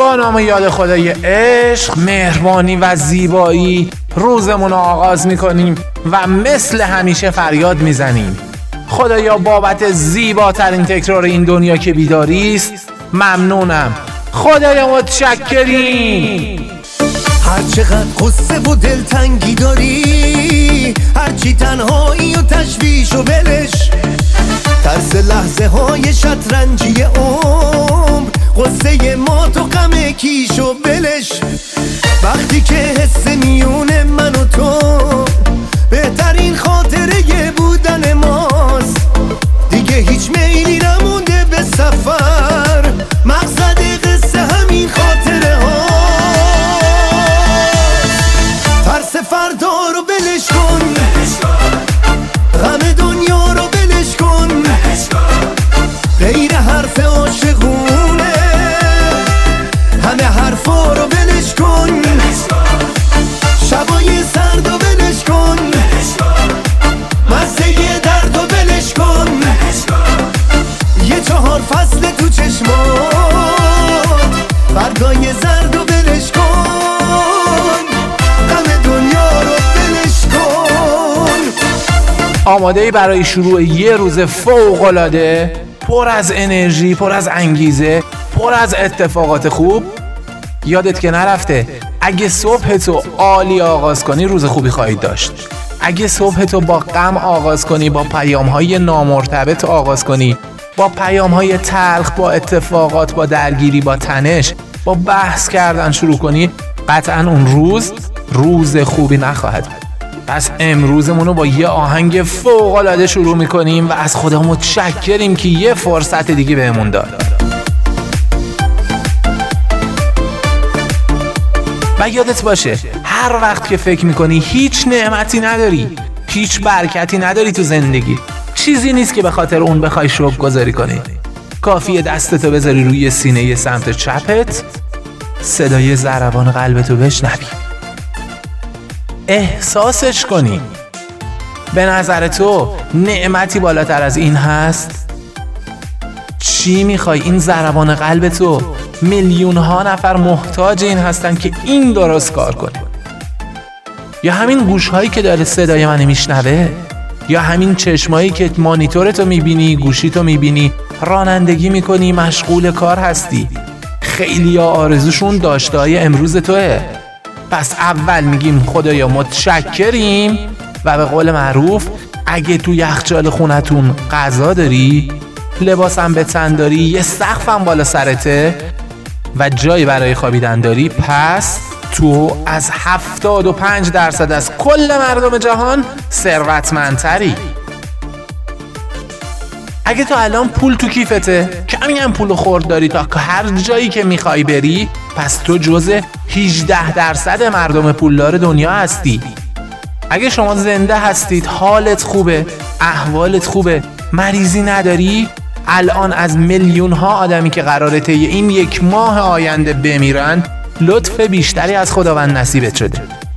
با نام یاد خدای عشق، مهربانی و زیبایی روزمون رو آغاز میکنیم و مثل همیشه فریاد میزنیم خدایا بابت زیباترین تکرار این دنیا که بیداری است ممنونم. خدایا متشکریم. هر چقدر قصه و دلتنگی داری، هرچی تنهایی و تشویش و ولش، ترس لحظه های شطرنجی عمر، قصه ما تو غم کیش و ولش. وقتی که حس میونه من و تو بهترین خاطره بودن ماست، دیگه هیچ میلی نمونده به سفر، مقصد قصه همین خاطره ها. ترس فردا رو بلش کن، غم دنیا رو بلش کن، غیر حرف عاشقونه همه حرفا رو بلش کن، شبای سرد رو بلش کن، مزه درد رو بلش کن، یه 4 فصل تو چشمات برگای زرد رو بلش کن، غم دنیا رو بلش کن. آماده برای شروع یه روز فوق‌العاده، پر از انرژی، پر از انگیزه، پر از اتفاقات خوب؟ یادت که نرفته اگه صبح تو عالی آغاز کنی روز خوبی خواهید داشت. اگه صبح تو با غم آغاز کنی، با پیام‌های نامرتبط آغاز کنی، با پیام‌های تلخ، با اتفاقات، با درگیری، با تنش، با بحث کردن شروع کنی، قطعاً اون روز خوبی نخواهد بود. پس امروزمون رو با یه آهنگ فوق‌العاده شروع میکنیم و از خدا متشکریم که یه فرصت دیگه بهمون داد. و یادت باشه هر وقت که فکر میکنی هیچ نعمتی نداری، هیچ برکتی نداری تو زندگی، چیزی نیست که به خاطر اون بخوای شکرگزاری کنی. کافیه دستتو بذاری روی سینه سمت چپت، صدای ضربان قلبتو بشنوی، احساسش کنی. به نظر تو نعمتی بالاتر از این هست؟ چی میخوای؟ این ضربان قلب تو میلیون ها نفر محتاج این هستن که این درست کار کنه. یا همین گوشهایی که داره صدای منو میشنوه، یا همین چشمایی که مانیتورتو میبینی، گوشیتو میبینی، رانندگی میکنی، مشغول کار هستی. خیلی ها آرزوشون داشته‌های امروز توه. پس اول میگیم خدایا متشکریم و به قول معروف اگه تو یخچال خونتون غذا داری، لباسم به تن داری، یه سقفم بالا سرته و جایی برای خوابیدن داری، پس تو از 75% از کل مردم جهان ثروتمندتری. اگه تو الان پول تو کیفته، کمی هم پول خورد داری تا هر جایی که میخوای بری، پس تو جزء 18% مردم پولدار دنیا هستی. اگه شما زنده هستید، حالت خوبه، احوالت خوبه، مریضی نداری، الان از میلیون ها آدمی که قراره طی این 1 ماه آینده بمیرن، لطف بیشتری از خداوند نصیبت شده.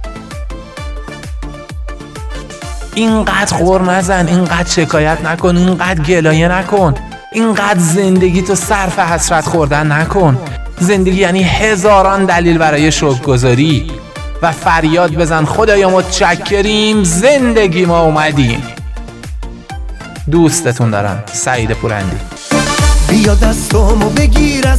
اینقدر غر نزن، اینقدر شکایت نکن، اینقدر گلایه نکن، اینقدر زندگی تو صرف حسرت خوردن نکن. زندگی یعنی هزاران دلیل برای شکرگزاری و فریاد بزن خدایا متشکریم زندگی ما اومدیم. دوستتون دارم، سعید پورندی. بیا دستامو بگیر